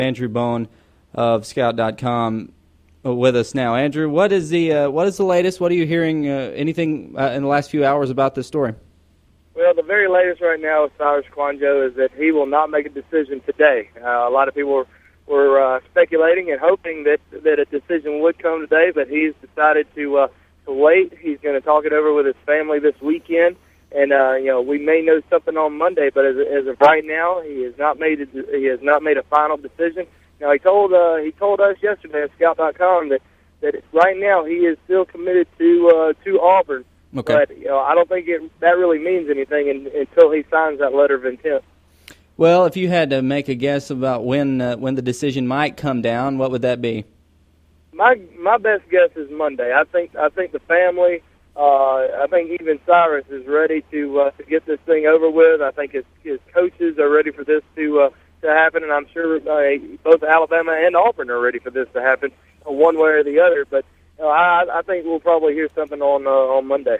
Andrew Bone of Scout.com with us now. Andrew, what is the latest? What are you hearing? Anything in the last few hours about this story? Well, the very latest right now with Cyrus Kouandjio is that he will not make a decision today. A lot of people were speculating and hoping that a decision would come today, but he's decided to wait. He's going to talk it over with his family this weekend. And we may know something on Monday, but as of right now, he has not made a final decision. Now he told us yesterday at Scout.com that right now he is still committed to Auburn. Okay. But I don't think that really means anything until he signs that letter of intent. Well, if you had to make a guess about when the decision might come down, what would that be? My best guess is Monday. I think the family. I think even Cyrus is ready to get this thing over with. I think his coaches are ready for this to happen, and I'm sure both Alabama and Auburn are ready for this to happen, one way or the other. But I think we'll probably hear something on Monday.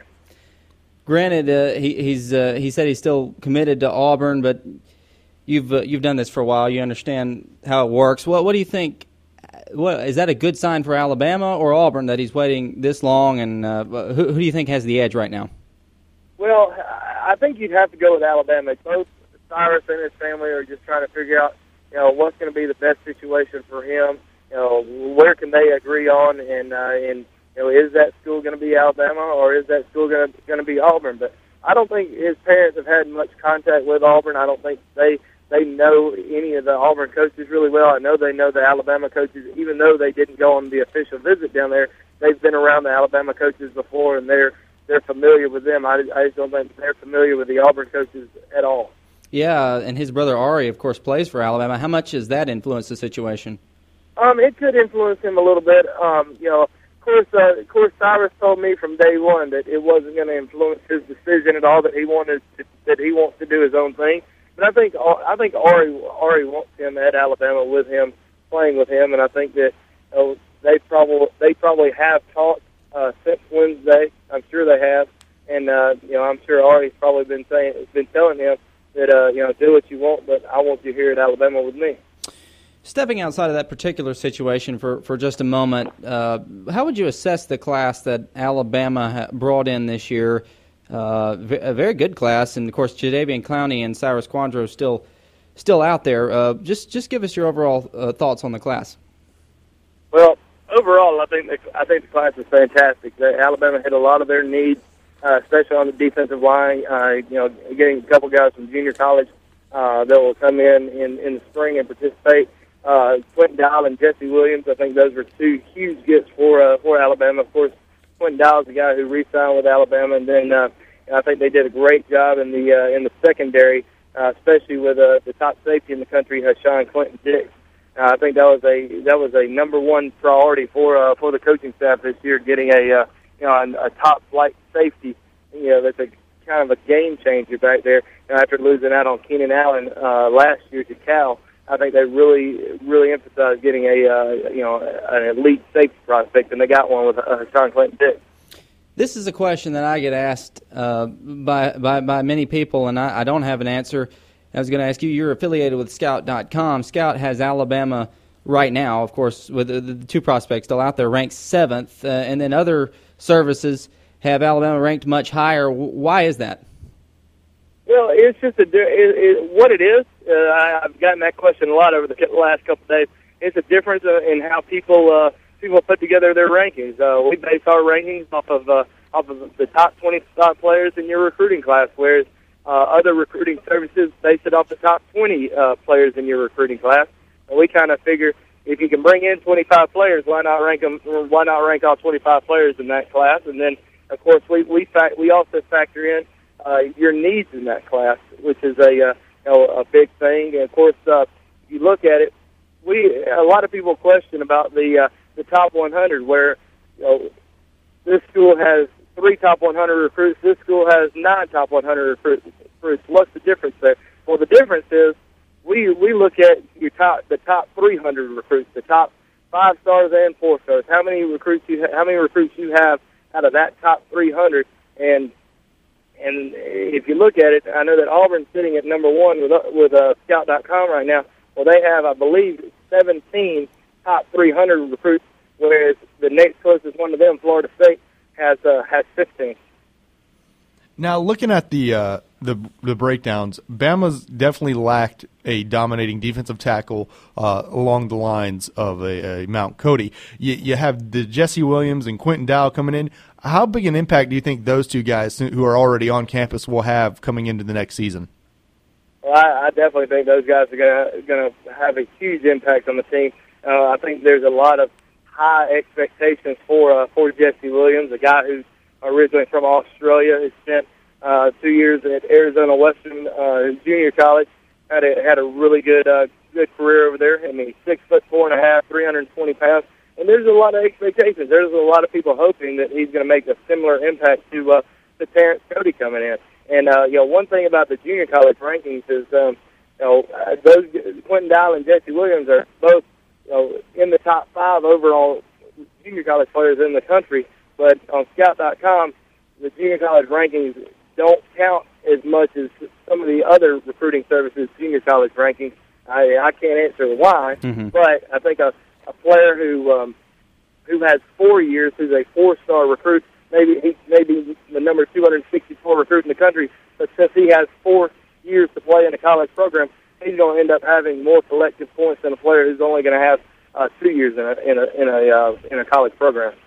Granted, he said he's still committed to Auburn, but you've done this for a while. You understand how it works. What do you think? What is that a good sign for Alabama or Auburn that he's waiting this long? And who do you think has the edge right now? Well, I think you'd have to go with Alabama. Both Cyrus and his family are just trying to figure out, what's going to be the best situation for him. Where can they agree on, and is that school going to be Alabama or is that school going to be Auburn? But I don't think his parents have had much contact with Auburn. I don't think they know any of the Auburn coaches really well. I know they know the Alabama coaches, even though they didn't go on the official visit down there. They've been around the Alabama coaches before, and they're familiar with them. I just don't think they're familiar with the Auburn coaches at all. Yeah, and his brother Ari, of course, plays for Alabama. How much has that influenced the situation? It could influence him a little bit. Of course, Cyrus told me from day one that it wasn't going to influence his decision at all. That he wants to do his own thing. But I think Ari wants him at Alabama with him, playing with him, and I think that they probably have talked since Wednesday. I'm sure they have, and I'm sure Ari's probably been telling him that do what you want, but I want you here at Alabama with me. Stepping outside of that particular situation for just a moment, how would you assess the class that Alabama brought in this year? A very good class, and of course, Jadeveon Clowney and Cyrus Kouandjio still out there. Just give us your overall thoughts on the class. Well, overall, I think the class is fantastic. Alabama hit a lot of their needs, especially on the defensive line. Getting a couple guys from junior college that will come in the spring and participate. Quentin Dial and Jesse Williams, I think those were two huge gets for Alabama. Of course, Quentin Dial is the guy who re-signed with Alabama, and then I think they did a great job in the secondary, especially with the top safety in the country, Sean Clinton-Dix. I think that was a number one priority for the coaching staff this year, getting a top flight safety. That's a kind of a game changer back there. After losing out on Keenan Allen last year to Cal, I think they really emphasized getting an elite safety prospect, and they got one with Sean Clinton-Dix. This is a question that I get asked by many people, and I don't have an answer. I was going to ask you, you're affiliated with Scout.com. Scout has Alabama right now, of course, with the two prospects still out there, ranked 7th, and then other services have Alabama ranked much higher. Why is that? Well, it's just what it is. I've gotten that question a lot over the last couple of days. It's a difference in how people put together their rankings. We base our rankings off of the top 25 players in your recruiting class, whereas other recruiting services base it off the top 20 players in your recruiting class. And we kind of figure if you can bring in 25 players, why not rank them? Why not rank all 25 players in that class? And then, of course, we also factor in your needs in that class, which is a big thing. And of course, if you look at it, a lot of people question about the top 100, where this school has 3 top 100 recruits. This school has 9 top 100 recruits. What's the difference there? Well, the difference is we look at the top 300 recruits, the top 5 stars and 4 stars. How many recruits you have out of that top 300? And if you look at it, I know that Auburn's sitting at number 1 with Scout.com right now. Well, they have, I believe, 17 top 300 recruits, whereas the next closest one to them, Florida State, has 15. Now, looking at the breakdowns, Bama's definitely lacked a dominating defensive tackle along the lines of a Mount Cody. You have the Jesse Williams and Quentin Dow coming in. How big an impact do you think those two guys who are already on campus will have coming into the next season? Well, I definitely think those guys are going to have a huge impact on the team. I think there's a lot of high expectations for Jesse Williams, a guy who's originally from Australia. He spent 2 years at Arizona Western Junior College. Had a really good career over there. I mean, 6'4.5", 320 pounds, and there's a lot of expectations. There's a lot of people hoping that he's going to make a similar impact to Terrence Cody coming in. And one thing about the junior college rankings is those Quentin Dow and Jesse Williams are both in the top 5 overall junior college players in the country. But on Scout.com, the junior college rankings don't count as much as some of the other recruiting services' junior college rankings. I can't answer why, but I think a player who has 4 years, who's a 4-star recruit, maybe the number 264 recruit in the country, but since he has 4 years to play in a college program, he's going to end up having more collective points than a player who's only going to have 2 years in a college program.